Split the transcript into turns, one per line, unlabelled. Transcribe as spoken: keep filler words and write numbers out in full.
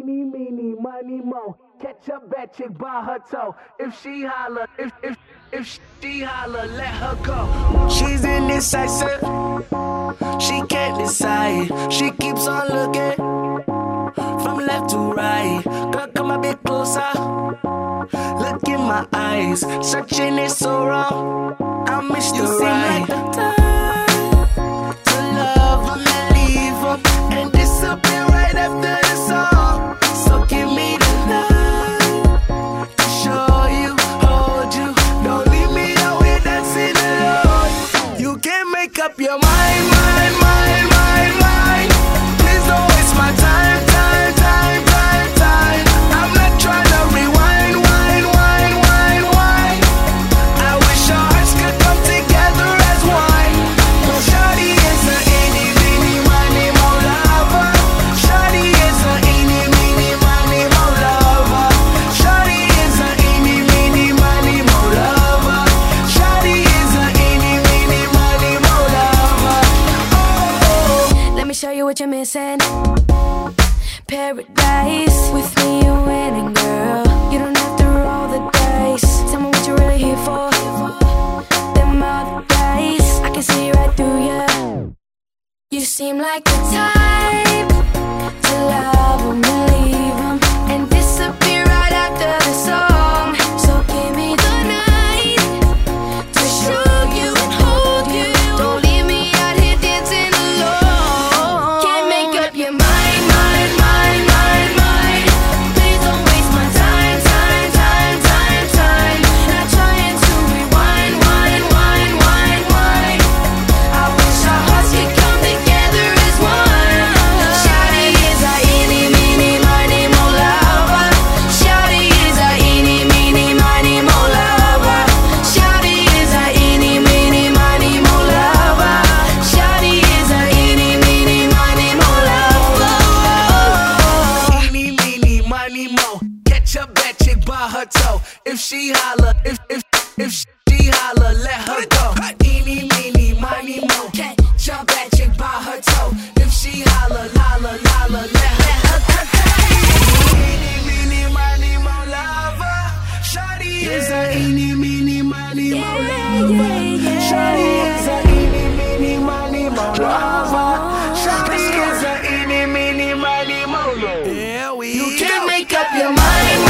Eeny, meeny, miny, mo. Catch a bad chick by her toe. If she holler, if if if she holler, let her go. She's indecisive. She can't decide. She keeps on looking from left to right. Girl, come a bit closer. Look in my eyes. Searching is so wrong. I miss the right. Like the time to love them and leave them and disappear right after the song. So give me the night to show you, hold you. Don't leave me out here dancing alone. You can't make up your mind, mind, mind, mind, mind. Please don't waste my time, time, time, time, time. I'm not trying to rewind, wind, wind, wind, wind. I wish our hearts could come together as one. But shawty is a eeny, meeny, miny, mo lover. Shawty is a eeny, meeny, miny, mo lover. Shawty is a eeny, meeny, miny, mo lover. Shawty is a eeny, meeny, miny, mo lover. Oh.
Let me show you what you're missing. Paradise. With me you're winning, girl. You don't have to roll the dice. Tell me what you're really here for. Them other guys, I can see right through you. You seem like the type to love them and leave them and disappear right after the song. So give me the night to show you and hold you. Don't leave me out here dancing alone. Can't make up your mind, mind, mind, mind, mind. Please don't waste my time, time, time, time, time. Not trying to rewind, wind, wind, wind, wind. I wish our hearts could come together as one. Shawty is a eeny, meeny, miny, mo lover. Shawty is a eeny, meeny, miny, mo lover. Shawty is a eeny, meeny, miny, mo lover. Shawty is a eeny, meeny, miny, mo lover.
Eeny, meeny, miny, mo. Catch a bad chick by her toe. If she holler, if if if she holler, let her go. Eeny, meeny, miny, mo. Catch a bad chick by her toe. If she holler, holler, holler, let her go. Eeny, meeny, miny, mo lover. Shawty is a eeny, meeny, miny, mo lover. Shawty is a eeny, meeny, miny, mo lover. Shawty is a eeny, meeny, miny, mo lover. You can't make up your mind.